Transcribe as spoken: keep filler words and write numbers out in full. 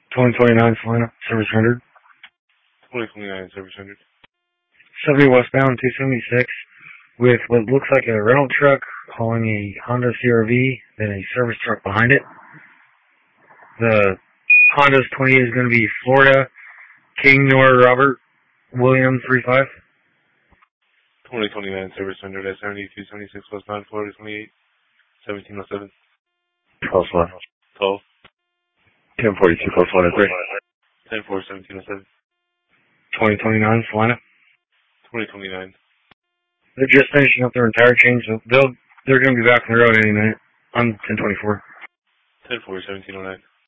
twenty twenty-nine Salina, service rendered. twenty twenty-nine service rendered. seventy westbound, two seventy-six, with what looks like a rental truck hauling a Honda C R V, then a service truck behind it. The Honda's twenty-eight is going to be Florida, King Nor Robert, William three five. twenty twenty-nine service rendered at seventy-two seventy-six westbound, Florida twenty-eight, seventeen oh seven. Close one. twelve. ten forty-two, close one, three. ten four, seventeen oh seven. twenty twenty-nine Salina. twenty twenty-nine. They're just finishing up their entire change, so they'll, they're going to be back on the road any minute. I'm ten twenty-four. ten four, seventeen oh nine.